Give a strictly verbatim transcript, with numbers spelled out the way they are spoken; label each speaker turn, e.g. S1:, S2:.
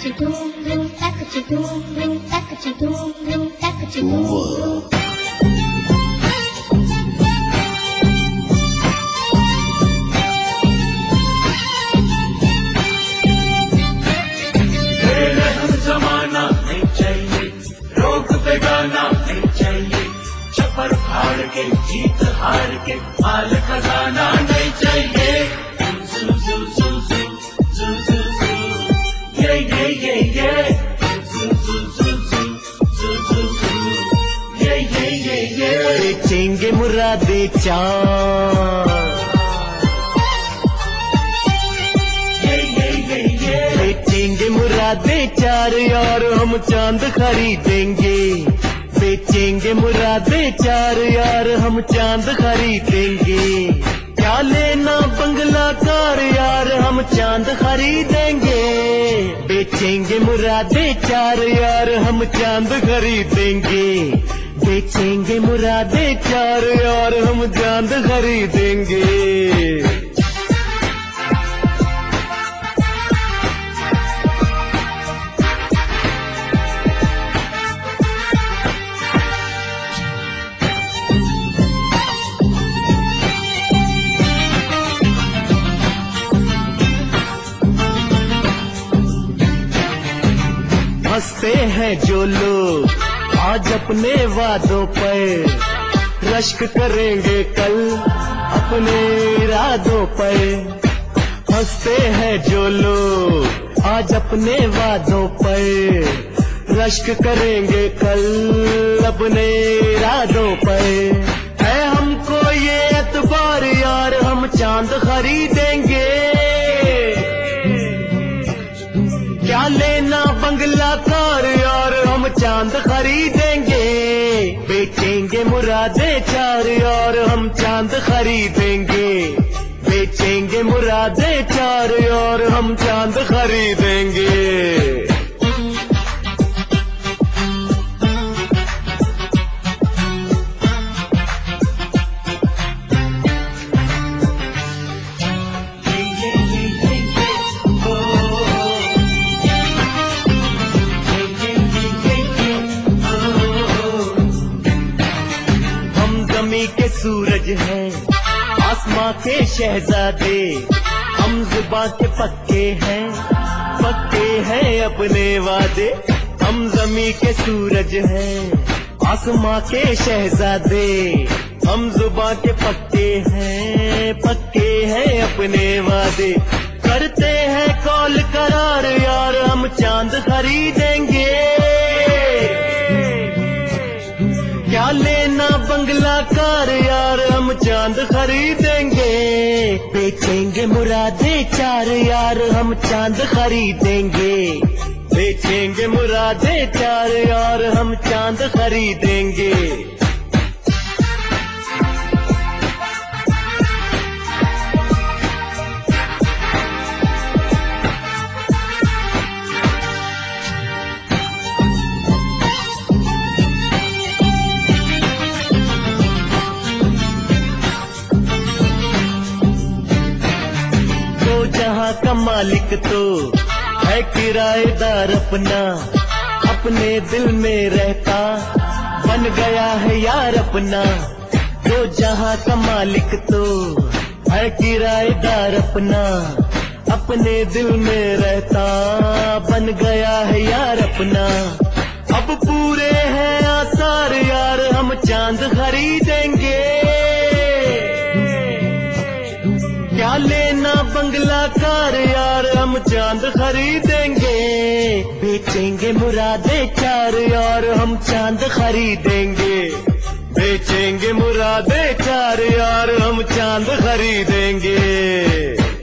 S1: जमाना नहीं चाहिए, रोक पे गाना नहीं चाहिए, छप्पर फाड़ के जीत हार के माल खजाना नहीं चाहिए। जू जू जू जू जू जू जू ये ये ये ये जू जू जू जू जू जू जू ये ये ये ये
S2: बेचेंगे मुरादे चार, बेचेंगे मुरादे चार यार हम चांद खरीदेंगे। बेचेंगे मुरादे चार यार हम चांद खरीदेंगे। क्या लेना बंगला कार यार हम चांद खरीदेंगे। बेचेंगे मुरादे चार यार हम चांद खरीदेंगे। बेचेंगे मुरादे चार यार हम चांद खरीदेंगे। हंसते हैं जो लोग आज अपने वादों पर, रश्क करेंगे कल अपने इरादों पर। हंसते हैं जो लोग आज अपने वादों पर, रश्क करेंगे कल अपने इरादों पर। है हमको ये एतबार यार हम चांद खरीदेंगे। क्या लेना बंगला कार यार हम चांद खरीदेंगे। बेचेंगे मुरादे चार यार हम चांद खरीदेंगे। बेचेंगे मुरादे चार यार हम चांद खरीदेंगे। के सूरज हैं आसमां के शहजादे, हम जुबां के पक्के हैं, पक्के हैं अपने वादे। हम जमी के सूरज हैं आसमां के शहजादे, हम जुबां के पक्के हैं, पक्के हैं अपने वादे। करते हैं कॉल करार यार हम चांद खरीदेंगे। क्या लेना बंगला कार यार हम चांद खरीदेंगे। बेचेंगे मुरादे चार यार हम चांद खरीदेंगे। बेचेंगे मुरादे चार यार हम चांद खरीदेंगे। जहां का मालिक तो है किराएदार अपना, अपने दिल में रहता बन गया है यार अपना। जो जहां का मालिक तो है किराएदार अपना, अपने दिल में रहता बन गया है यार अपना। अब पूरे हैं आसार यार हम चांद खरीदेंगे। क्या लेना बंगला कार यार हम चांद खरीदेंगे। बेचेंगे मुरादे चार यार हम चांद खरीदेंगे। बेचेंगे मुरादे चार यार हम चांद खरीदेंगे।